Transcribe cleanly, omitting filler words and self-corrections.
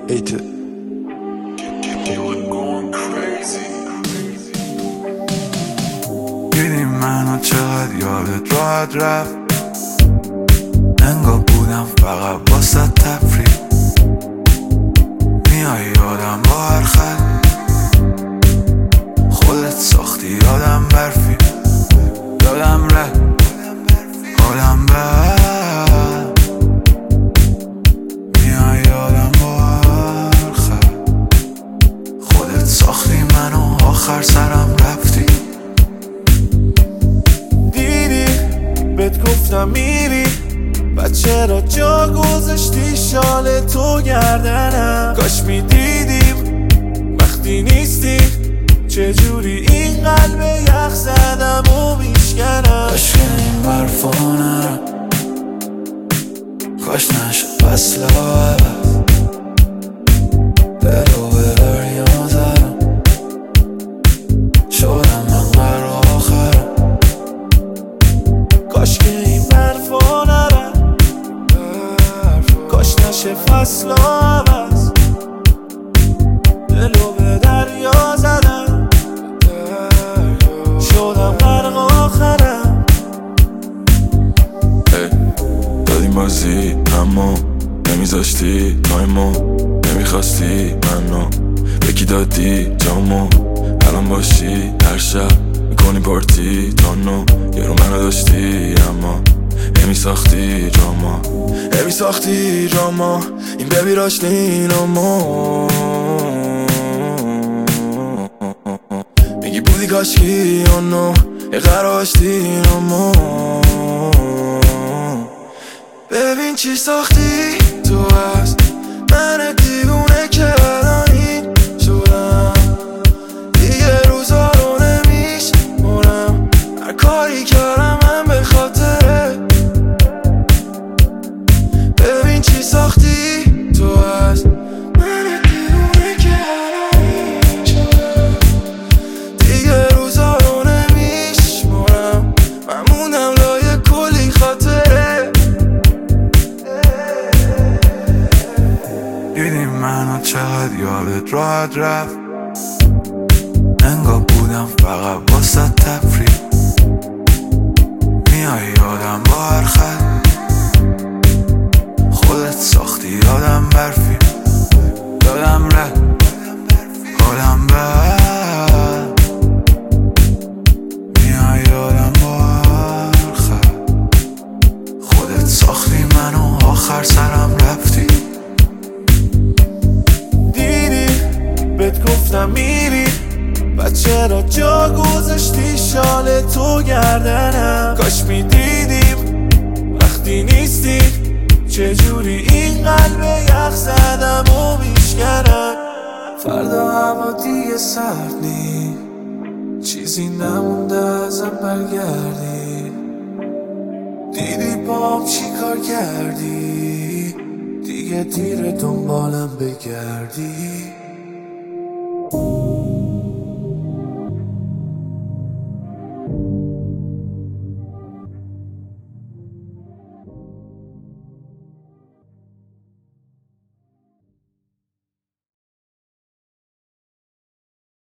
ate it. دیدی منو چقدر یادت راحت رفت، انگار بودم فقط واسه تفریح. میای یادم با هر خط، خودت ساختی یادم برفی، یادم رفت حالم بد. میای یادم با هر خط، خودت ساختی منو آخر سرم رفتی. دیدی بهت گفتم میری، بعد چرا جا گذاشتی شال تو گردنم؟ کاش میدیدیم وقتی نیستی چجوری این قلب یخ زدم و میشکنم. کاش که این برفا نرم، کاش نشد فصل عوض، دلو به دریا زدم، شدم من قرار آخرم. کاش که این برفا نرم، کاش نشه فصل عوض، دلو به دریا زدم، شدم غرق آخرم. دادیم بازی اما نمیذاشتی تایمو، نمیخواستی منو یکی دادی جامو. الان باشی هر شب میکنی پارتی تانو، یه رو منو داشتی اما نمیساختی جاما، نمیساختی جاما. این ببی راشنین اما میگی بودی کاشکی اونو یه قراشتی اما. ببین چی ساختی تو از من دیوونه که الان این شدم، دیگه روزا رو نمیشمرم، هر کاری کردم من به خاطره. ببین چی ساختی تو از من دیوونه که الان این شدم، دیگه روزا رو نمیشمرم، من موندم لای کلی خاطره. دیدی منو چقدر یادت راحت رفت، انگار بودم فقط واسه تفریح. میای یادم با هر خط، خودت ساختی یادم برفی، یادم رفت حالم بد. میای یادم با هر خط، خودت ساختی منو آخر سرم رفتی. بهت گفتم میری، بعد چرا جا گذاشتی شال تو گردنم؟ کاش میدیدیم وقتی نیستی چجوری این قلب یخ زدم و میشکنم. فردا هوا دیگه سرد نی، چیزی نمونده ازم برگردی. دیدی بام چی کار کردی، دیگه دیر دنبالم بگردی.